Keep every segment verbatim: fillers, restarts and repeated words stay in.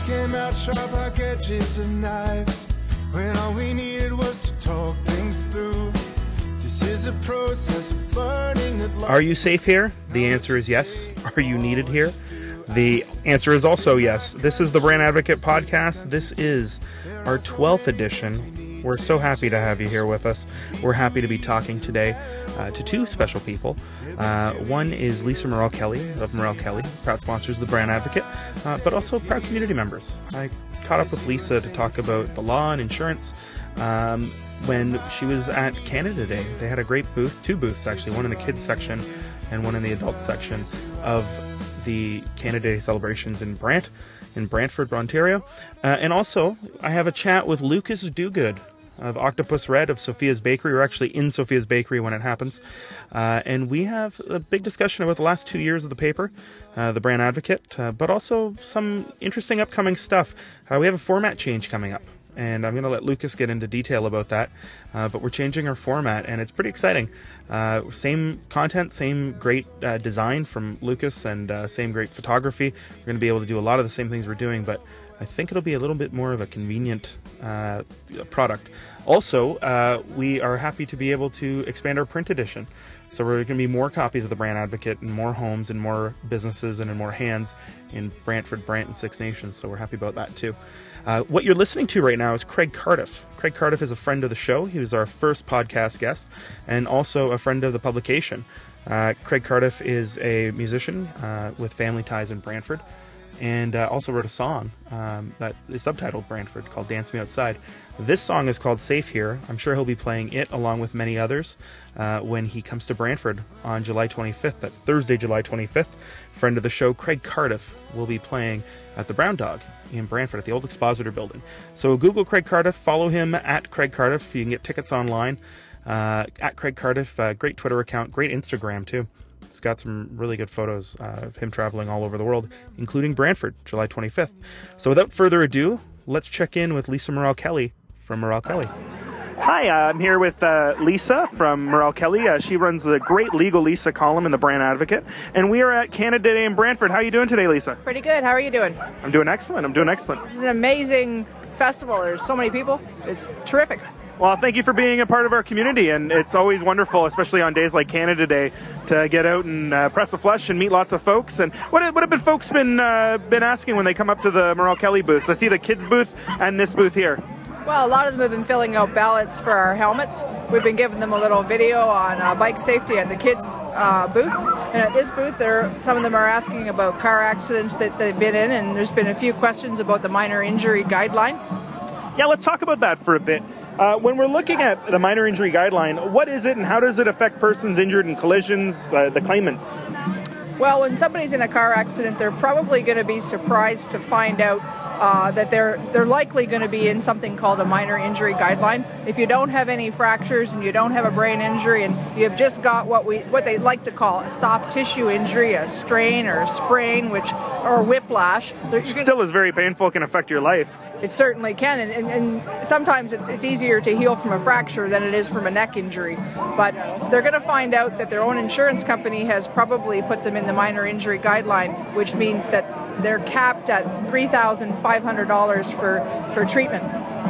Words came out sharp like edges of knives, when all we needed was to talk things through. This is a process of learning that love. Are you safe here? The answer is yes. Are you needed here? The answer is also yes. This is the Brand Advocate Podcast. This is our twelfth edition. We're so happy to have you here with us. We're happy to be talking today uh, to two special people. Uh, one is Lisa Morel Kelly of Morel Kelly, proud sponsors of the Brand Advocate, uh, but also proud community members. I caught up with Lisa to talk about the law and insurance um, when she was at Canada Day. They had a great booth, two booths actually, one in the kids section and one in the adult section of the Canada Day celebrations in Brant, in Brantford, Ontario. Uh, and also, I have a chat with Lucas Dogood of Octopus Red of Sophia's Bakery. We're actually in Sophia's Bakery when it happens. Uh, and we have a big discussion about the last two years of the paper, uh, the Brand Advocate, uh, but also some interesting upcoming stuff. Uh, we have a format change coming up, and I'm going to let Lucas get into detail about that. Uh, but we're changing our format, and it's pretty exciting. Uh, same content, same great uh, design from Lucas, and uh, same great photography. We're going to be able to do a lot of the same things we're doing, but I think it'll be a little bit more of a convenient uh, product. Also, uh, we are happy to be able to expand our print edition. So we're going to be more copies of the Brand Advocate in more homes and more businesses and in more hands in Brantford, Brant, and Six Nations. So we're happy about that too. Uh, what you're listening to right now is Craig Cardiff. Craig Cardiff is a friend of the show. He was our first podcast guest and also a friend of the publication. Uh, Craig Cardiff is a musician uh, with family ties in Brantford, and uh, also wrote a song um, that is subtitled Brantford called Dance Me Outside. This song is called Safe Here. I'm sure he'll be playing it along with many others uh, when he comes to Brantford on July twenty-fifth. That's Thursday, July twenty-fifth. Friend of the show, Craig Cardiff, will be playing at the Brown Dog in Brantford at the old Expositor building. So Google Craig Cardiff, follow him at Craig Cardiff. You can get tickets online uh, at Craig Cardiff. Uh, great Twitter account, great Instagram too. He's got some really good photos uh, of him traveling all over the world, including Brantford, July twenty-fifth. So without further ado, let's check in with Lisa Morel Kelly from Morel Kelly. Hi, uh, I'm here with uh, Lisa from Morel Kelly. Uh, she runs the great Legal Lisa column in the Brand Advocate. And we are at Canada Day in Brantford. How are you doing today, Lisa? Pretty good. How are you doing? I'm doing excellent. I'm doing excellent. It's an amazing festival. There's so many people. It's terrific. Well, thank you for being a part of our community, and it's always wonderful, especially on days like Canada Day, to get out and uh, press the flesh and meet lots of folks. And what have, what have been folks been uh, been asking when they come up to the Morel Kelly booths? I see the kids booth and this booth here. Well, a lot of them have been filling out ballots for our helmets. We've been giving them a little video on uh, bike safety at the kids uh, booth. And at this booth, there, some of them are asking about car accidents that they've been in, and there's been a few questions about the minor injury guideline. Yeah, let's talk about that for a bit. Uh, when we're looking at the minor injury guideline, what is it and how does it affect persons injured in collisions, uh, the claimants? Well, when somebody's in a car accident, they're probably going to be surprised to find out uh, that they're they're likely going to be in something called a minor injury guideline. If you don't have any fractures and you don't have a brain injury and you've just got what we what they like to call a soft tissue injury, a strain or a sprain, which or whiplash, which still is very painful, can affect your life. It certainly can, and, and, and sometimes it's, it's easier to heal from a fracture than it is from a neck injury. But they're going to find out that their own insurance company has probably put them in the minor injury guideline, which means that they're capped at three thousand five hundred dollars for, for treatment.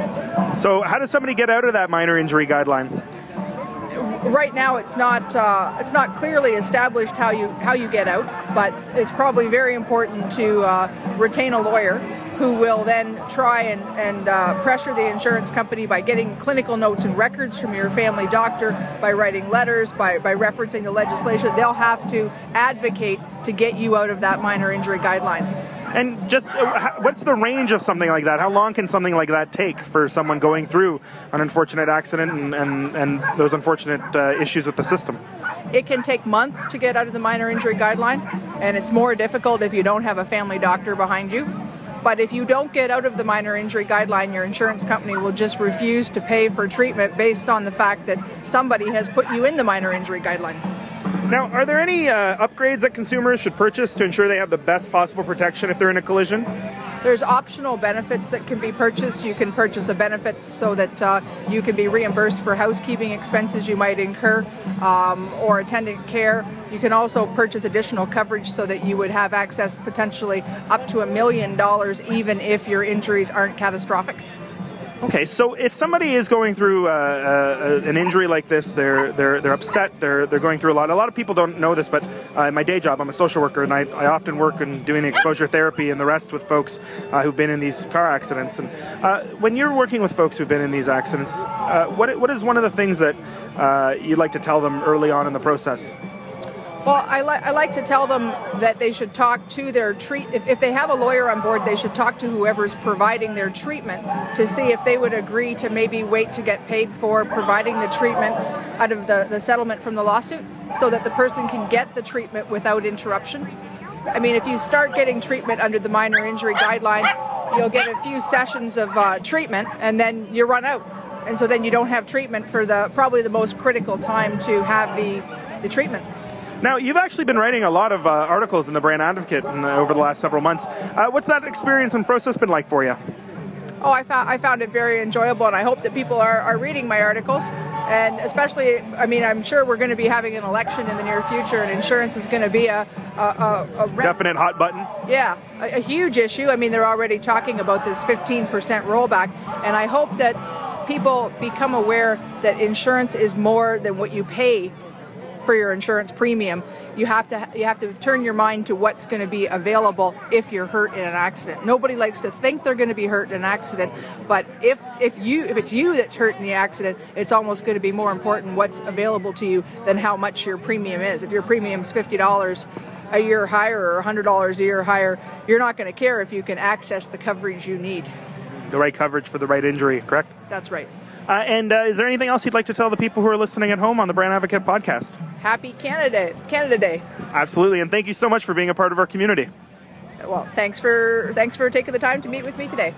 So how does somebody get out of that minor injury guideline? Right now, it's not uh, it's not clearly established how you how you get out, but it's probably very important to uh, retain a lawyer who will then try and, and uh, pressure the insurance company by getting clinical notes and records from your family doctor, by writing letters, by, by referencing the legislation. They'll have to advocate to get you out of that minor injury guideline. And just uh, what's the range of something like that? How long can something like that take for someone going through an unfortunate accident and, and, and those unfortunate uh, issues with the system? It can take months to get out of the minor injury guideline, and it's more difficult if you don't have a family doctor behind you. But if you don't get out of the minor injury guideline, your insurance company will just refuse to pay for treatment based on the fact that somebody has put you in the minor injury guideline. Now, are there any uh, upgrades that consumers should purchase to ensure they have the best possible protection if they're in a collision? there's optional benefits that can be purchased. You can purchase a benefit so that uh, you can be reimbursed for housekeeping expenses you might incur um, or attendant care. You can also purchase additional coverage so that you would have access potentially up to a million dollars even if your injuries aren't catastrophic. Okay, so if somebody is going through uh, uh, an injury like this, they're they're they're upset. They're they're going through a lot. A lot of people don't know this, but uh, in my day job, I'm a social worker, and I, I often work in doing the exposure therapy and the rest with folks uh, who've been in these car accidents. And uh, when you're working with folks who've been in these accidents, uh, what what is one of the things that uh, you'd like to tell them early on in the process? Well, I, li- I like to tell them that they should talk to their treat. If, if they have a lawyer on board, they should talk to whoever's providing their treatment to see if they would agree to maybe wait to get paid for providing the treatment out of the, the settlement from the lawsuit, so that the person can get the treatment without interruption. I mean, if you start getting treatment under the minor injury guideline, you'll get a few sessions of uh, treatment and then you run out. And so then you don't have treatment for the probably the most critical time to have the, the treatment. Now, you've actually been writing a lot of uh, articles in the Brand Advocate in, uh, over the last several months. Uh, what's that experience and process been like for you? Oh, I found I found it very enjoyable, and I hope that people are, are reading my articles. And especially, I mean, I'm sure we're going to be having an election in the near future, and insurance is going to be a, a, a, a rep- definite hot button. Yeah, a, a huge issue. I mean, they're already talking about this fifteen percent rollback, and I hope that people become aware that insurance is more than what you pay for your insurance premium. You have to you have to turn your mind to what's going to be available if you're hurt in an accident. Nobody likes to think they're going to be hurt in an accident, but if if you if it's you that's hurt in the accident, it's almost going to be more important what's available to you than how much your premium is. If your premium's fifty dollars a year higher or one hundred dollars a year higher, you're not going to care if you can access the coverage you need. The right coverage for the right injury, correct? That's right. Uh, and uh, is there anything else you'd like to tell the people who are listening at home on the Brand Advocate podcast? Happy Canada Canada Day. Absolutely, and thank you so much for being a part of our community. Well, thanks for thanks for taking the time to meet with me today.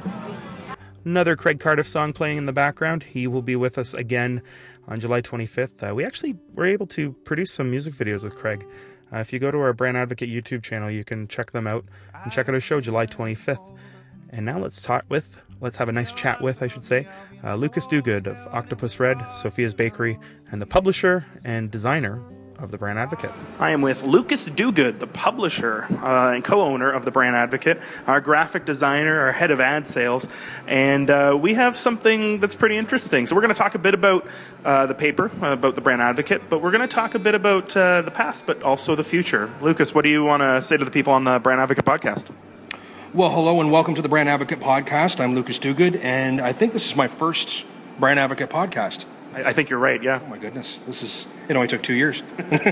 Another Craig Cardiff song playing in the background. He will be with us again on July twenty-fifth. Uh, we actually were able to produce some music videos with Craig. Uh, if you go to our Brand Advocate YouTube channel, you can check them out and check out our show July twenty-fifth. And now let's talk with, let's have a nice chat with, I should say, uh, Lucas Dogood of Octopus Red, Sophia's Bakery, and the publisher and designer of the Brand Advocate. I am with Lucas Dogood, the publisher uh, and co-owner of the Brand Advocate, our graphic designer, our head of ad sales, and uh, we have something that's pretty interesting. So we're going to talk a bit about uh, the paper, uh, about the Brand Advocate, but we're going to talk a bit about uh, the past, but also the future. Lucas, what do you want to say to the people on the Brand Advocate podcast? Well, hello and welcome to the Brand Advocate podcast. I'm Lucas Dogood, and I think this is my first Brand Advocate podcast. I, I think you're right, yeah. Oh my goodness, this is, it only took two years.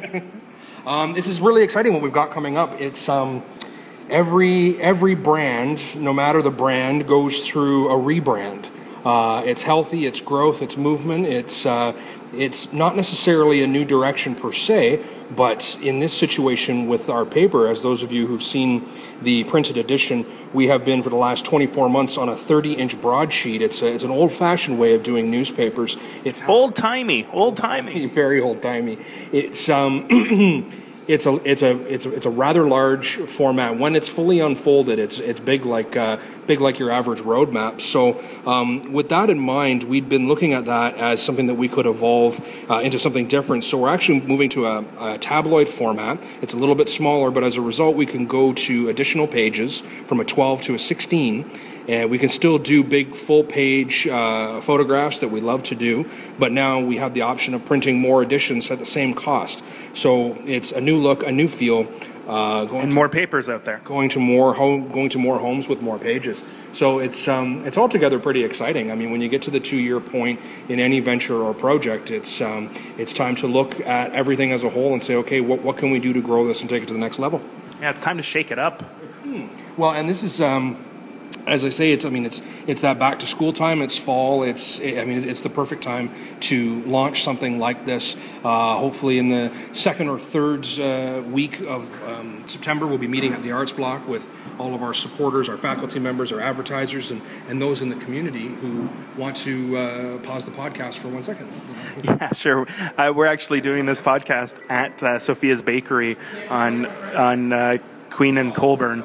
um, this is really exciting what we've got coming up. It's um, every every brand, no matter the brand, goes through a rebrand. Uh, it's healthy, it's growth, it's movement, it's uh, it's not necessarily a new direction per se, but in this situation with our paper, as those of you who've seen the printed edition, we have been for the last twenty-four months on a thirty-inch broadsheet. It's a, it's an old-fashioned way of doing newspapers. It's old-timey, old-timey, very old-timey. It's um. It's a it's a it's a it's a rather large format. When it's fully unfolded, it's it's big like uh, big like your average roadmap. So um, with that in mind, we'd been looking at that as something that we could evolve uh, into something different. So we're actually moving to a, a tabloid format. It's a little bit smaller, but as a result, we can go to additional pages from a twelve to a sixteen. And we can still do big full-page uh, photographs that we love to do, but now we have the option of printing more editions at the same cost. So it's a new look, a new feel. Uh, going and more papers out there. Going to more home, going to more homes with more pages. So it's um, it's altogether pretty exciting. I mean, when you get to the two-year point in any venture or project, it's um, it's time to look at everything as a whole and say, okay, what what can we do to grow this and take it to the next level? Yeah, it's time to shake it up. Hmm. Well, and this is. Um, As I say, it's. I mean, it's it's that back to school time. It's fall. It's. I mean, it's the perfect time to launch something like this. Uh, hopefully, in the second or third uh, week of um, September, we'll be meeting at the Arts Block with all of our supporters, our faculty members, our advertisers, and, and those in the community who want to uh, pause the podcast for one second. Yeah, sure. Uh, we're actually doing this podcast at uh, Sophia's Bakery on on uh, Queen and Colburn.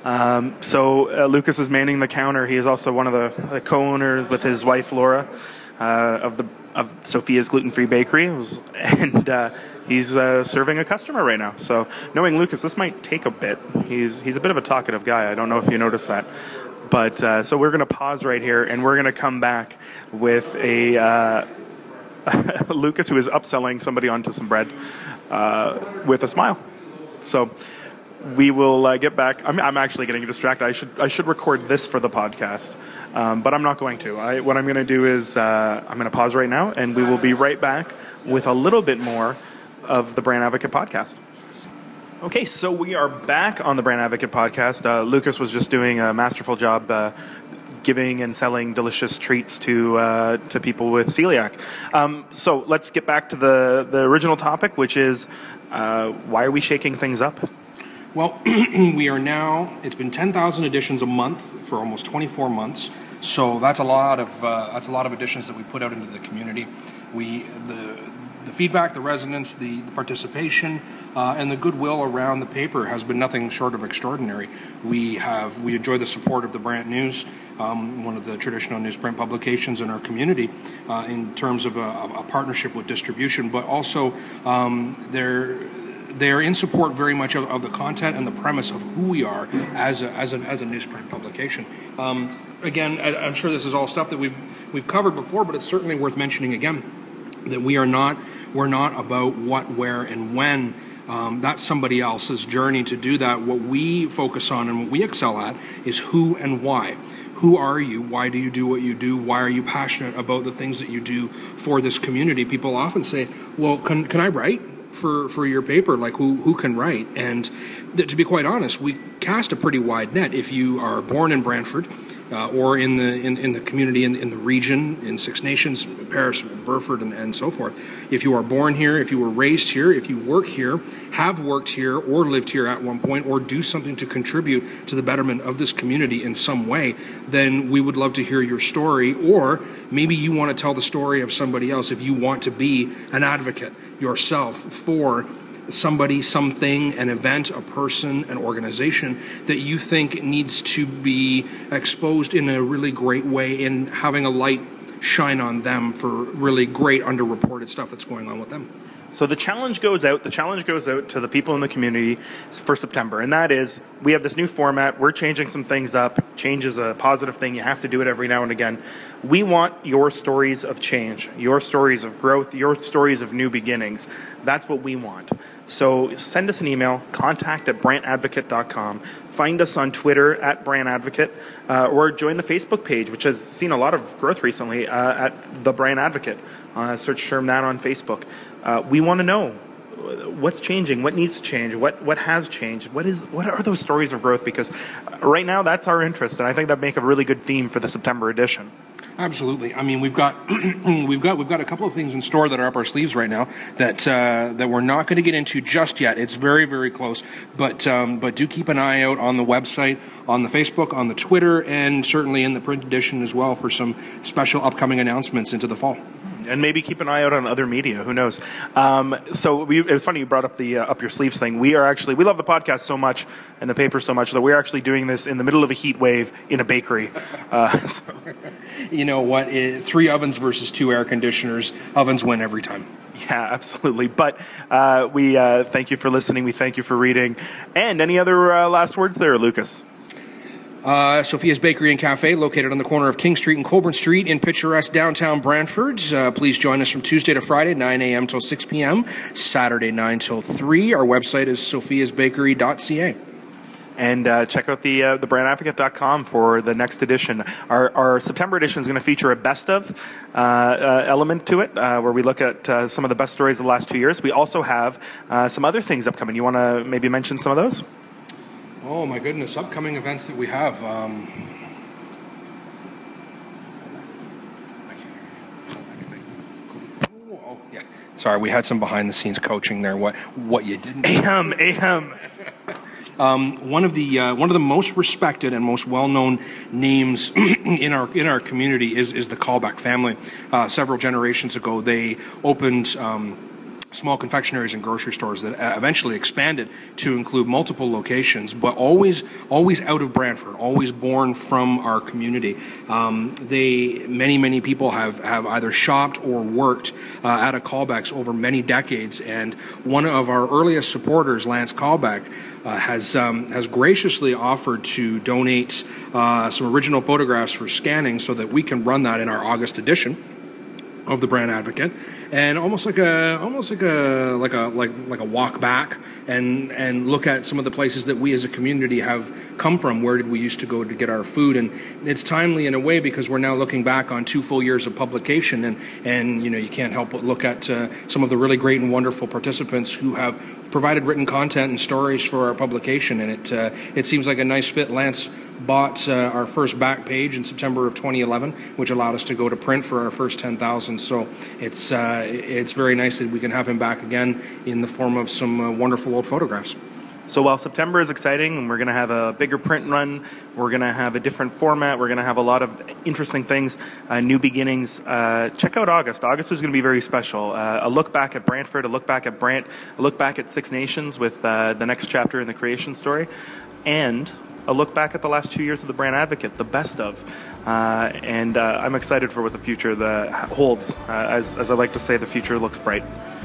Um, so uh, Lucas is manning the counter. He is also one of the, the co-owners with his wife Laura uh, of the of Sophia's Gluten-Free Bakery, and uh, he's uh, serving a customer right now. So knowing Lucas, this might take a bit. He's he's a bit of a talkative guy. I don't know if you noticed that. But uh, so we're going to pause right here, and we're going to come back with a uh, Lucas who is upselling somebody onto some bread uh, with a smile. So we will uh, get back. I'm, I'm actually getting distracted. I should I should record this for the podcast, um, but I'm not going to. I, what I'm going to do is uh, I'm going to pause right now, and we will be right back with a little bit more of the Brand Advocate podcast. Okay, so we are back on the Brand Advocate podcast. Uh, Lucas was just doing a masterful job uh, giving and selling delicious treats to uh, to people with celiac. Um, so let's get back to the, the original topic, which is uh, why are we shaking things up? Well, we are now, it's been ten thousand editions a month for almost twenty-four months. So that's a lot of uh, that's a lot of editions that we put out into the community. We the the feedback, the resonance, the, the participation, uh, and the goodwill around the paper has been nothing short of extraordinary. We have we enjoy the support of the Brant News, um, one of the traditional newsprint publications in our community, uh, in terms of a, a partnership with distribution, but also um, they're. They are in support very much of, of the content and the premise of who we are as a, as a, as a newsprint publication. Um, again, I, I'm sure this is all stuff that we've we've covered before, but it's certainly worth mentioning again that we are not we're not about what, where, and when. Um, that's somebody else's journey to do that. What we focus on and what we excel at is who and why. Who are you? Why do you do what you do? Why are you passionate about the things that you do for this community? People often say, well, can, can I write for, for your paper? Like, who, who can write? And th- to be quite honest, we cast a pretty wide net. If you are born in Brantford, Uh, or in the in, in the community in, in the region, in Six Nations, Paris, Burford, and, and so forth. If you are born here, if you were raised here, if you work here, have worked here, or lived here at one point, or do something to contribute to the betterment of this community in some way, then we would love to hear your story. Or maybe you want to tell the story of somebody else. If you want to be an advocate yourself for somebody, something, an event, a person, an organization that you think needs to be exposed in a really great way, in having a light shine on them for really great underreported stuff that's going on with them. So the challenge goes out. The challenge goes out to the people in the community for September, and that is we have this new format. We're changing some things up. Change is a positive thing. You have to do it every now and again. We want your stories of change, your stories of growth, your stories of new beginnings. That's what we want. So send us an email, contact at brant advocate dot com. Find us on Twitter at Brant Advocate, uh, or join the Facebook page, which has seen a lot of growth recently, uh, at The Brant Advocate. Uh, search term that on Facebook. Uh, we want to know what's changing, what needs to change, what, what has changed, what is what are those stories of growth? Because right now that's our interest, and I think that make a really good theme for the September edition. Absolutely. I mean, we've got we've got we've got a couple of things in store that are up our sleeves right now that uh, that we're not going to get into just yet. It's very very close, but um, but do keep an eye out on the website, on the Facebook, on the Twitter, and certainly in the print edition as well for some special upcoming announcements into the fall. And maybe keep an eye out on other media. Who knows? Um, so we, it was funny you brought up the uh, up your sleeves thing. We are actually we love the podcast so much and the paper so much that we're actually doing this in the middle of a heat wave in a bakery. Uh, so. You know what? It, three ovens versus two air conditioners. Ovens win every time. Yeah, absolutely. But uh, we uh, thank you for listening. We thank you for reading. And any other uh, last words there, Lucas? Uh, Sophia's Bakery and Cafe, located on the corner of King Street and Colborne Street in picturesque downtown Brantford. Uh, please join us from Tuesday to Friday, nine a.m. till six p.m., Saturday, nine till three. Our website is sophias bakery dot c a. And uh, check out the uh, the brand advocate dot com for the next edition. Our, our September edition is going to feature a best of uh, uh, element to it, uh, where we look at uh, some of the best stories of the last two years. We also have uh, some other things upcoming. You want to maybe mention some of those? Oh, my goodness. Upcoming events that we have. Um, oh, yeah. Sorry, we had some behind-the-scenes coaching there. What what you didn't... Ahem, ahem. Um, one of the uh, one of the most respected and most well-known names in our in our community is is the Callback family. Uh, several generations ago, they opened... Um, small confectionaries and grocery stores that eventually expanded to include multiple locations, but always always out of Brantford, always born from our community. Um, they many many people have have either shopped or worked uh, at a Callbacks over many decades, and one of our earliest supporters, Lance Callback, uh, has um, has graciously offered to donate uh, some original photographs for scanning so that we can run that in our August edition of the Brand Advocate, and almost like a almost like a like a like like a walk back and and look at some of the places that we as a community have come from. Where did we used to go to get our food? And it's timely in a way because we're now looking back on two full years of publication, and and you know you can't help but look at uh, some of the really great and wonderful participants who have provided written content and stories for our publication, and it uh, it seems like a nice fit. Lance bought uh, our first back page in September of twenty eleven, which allowed us to go to print for our first ten thousand. So it's uh, it's very nice that we can have him back again in the form of some uh, wonderful old photographs. So while September is exciting and we're going to have a bigger print run, we're going to have a different format, we're going to have a lot of interesting things, uh, new beginnings, uh, check out August. August is going to be very special. Uh, a look back at Brantford, a look back at Brant, a look back at Six Nations with uh, the next chapter in the creation story, and a look back at the last two years of the Brand Advocate, the best of. Uh, and uh, I'm excited for what the future the, holds. Uh, as, as I like to say, the future looks bright.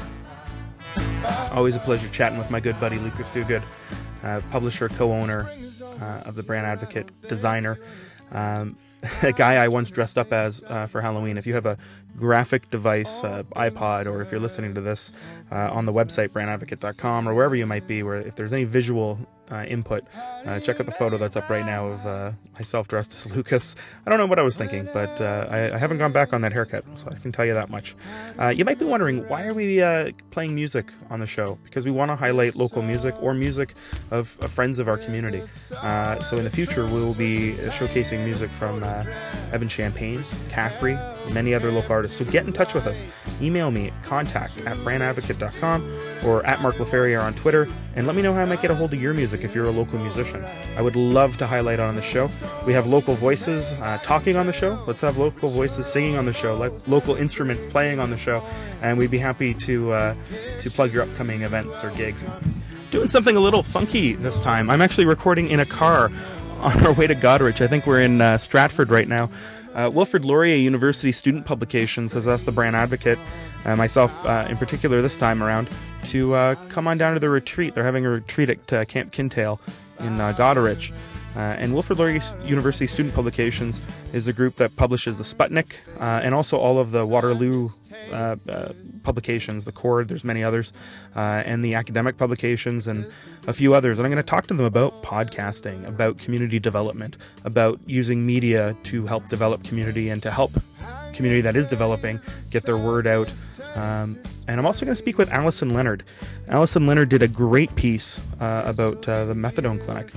Always a pleasure chatting with my good buddy Lucas Duguid, uh, publisher, co-owner uh, of the Brand Advocate, designer, um, a guy I once dressed up as uh, for Halloween. If you have a graphic device, uh, iPod, or if you're listening to this uh, on the website brand advocate dot com or wherever you might be, where if there's any visual uh, input, uh, check out the photo that's up right now of uh, myself dressed as Lucas. I don't know what I was thinking, but uh, I, I haven't gone back on that haircut, so I can tell you that much. Uh, you might be wondering, why are we uh, playing music on the show? Because we want to highlight local music or music of, of friends of our community. Uh, so in the future, we will be showcasing music from uh, Evan Champagne, Caffrey, many other local artists. So get in touch with us. Email me at contact at brand advocate dot com or at Mark LaFerriere on Twitter, and let me know how I might get a hold of your music if you're a local musician. I would love to highlight it on the show. We have local voices uh, talking on the show. Let's have local voices singing on the show, like local instruments playing on the show, and we'd be happy to uh, to plug your upcoming events or gigs. Doing something a little funky this time. I'm actually recording in a car on our way to Goderich. I think we're in uh, Stratford right now. Uh, Wilfrid Laurier University Student Publications has asked the Brand Advocate, uh, myself uh, in particular this time around, to uh, come on down to the retreat. They're having a retreat at uh, Camp Kintail in uh, Goderich. Uh, and Wilfrid Laurier University Student Publications is a group that publishes the Sputnik uh, and also all of the Waterloo uh, uh, publications, the Cord, there's many others, uh, and the academic publications and a few others. And I'm going to talk to them about podcasting, about community development, about using media to help develop community and to help community that is developing get their word out. Um, and I'm also going to speak with Alison Leonard. Alison Leonard did a great piece uh, about uh, the Methadone Clinic.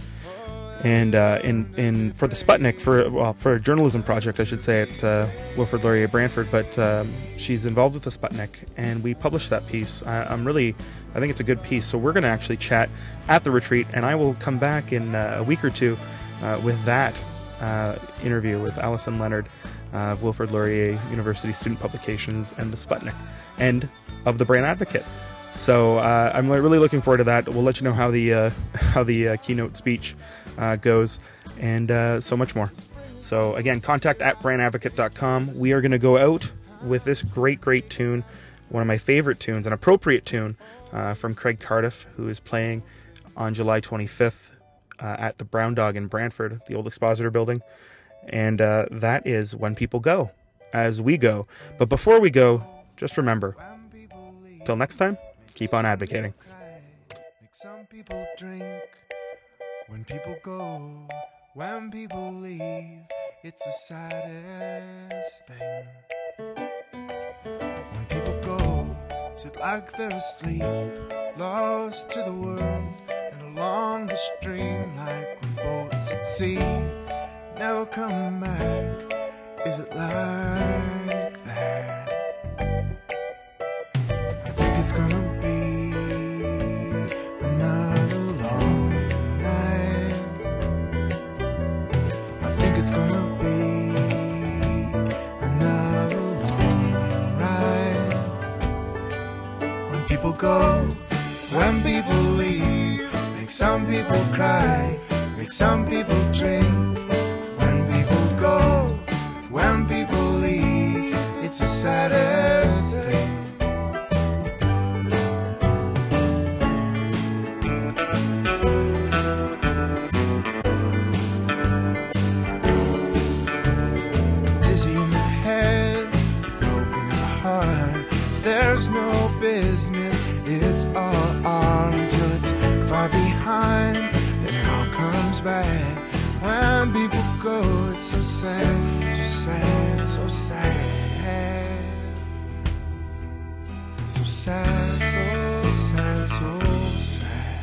And uh, in in for the Sputnik, for well, for a journalism project, I should say, at uh, Wilfrid Laurier Brantford, but um, she's involved with the Sputnik, and we published that piece. I, I'm really, I think it's a good piece. So we're going to actually chat at the retreat, and I will come back in uh, a week or two uh, with that uh, interview with Alison Leonard of uh, Wilfrid Laurier University Student Publications and the Sputnik, and of the Brand Advocate. So uh, I'm really looking forward to that. We'll let you know how the uh, how the uh, keynote speech uh, goes, and uh, so much more. So again, contact at brand advocate dot com. We are going to go out with this great, great tune, one of my favorite tunes, an appropriate tune uh, from Craig Cardiff, who is playing on July twenty-fifth uh, at the Brown Dog in Brantford, the old Expositor building, and uh, that is When People Go, as we go. But before we go, just remember, till next time, keep on advocating. Make some people drink when people go, when people leave, it's the saddest thing. When people go, sit like they're asleep, lost to the world, and along the stream, like when boats at sea never come back. Is it like that? I think it's gonna be another long night. I think it's gonna be another long ride. When people people cry, make some people drink. When people go, when people leave, it's the saddest thing. Dizzy in the head, broken in the heart. There's no business, it's all on till it's far behind. Then it all comes back. When people go, it's so sad, so sad, so sad. So sad, so sad, so sad.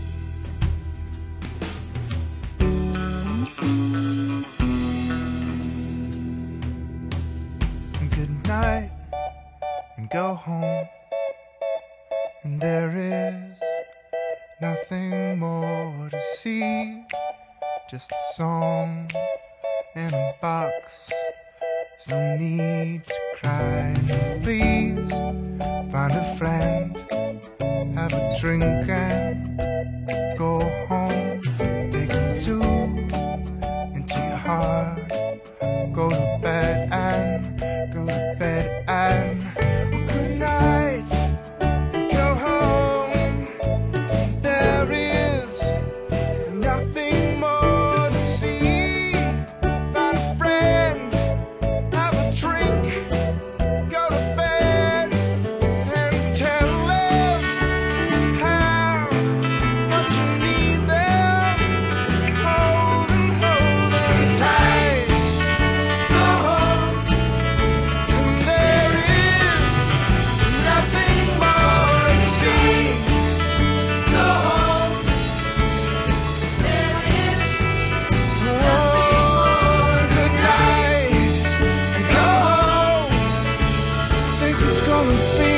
And good night, and go home. And there is nothing more to see, just a song and a box. There's no need to cry. Please find a friend, have a drink and go home. Take a two into your heart. Go to bed and go to bed and well, good night. Go home. There is nothing more to see. Find a friend, have a drink, go to bed and tell them how much you need them. Hold and hold them tight. Go home, and there is nothing more to see. Go home, there is oh, good night, and go home. Think it's gonna be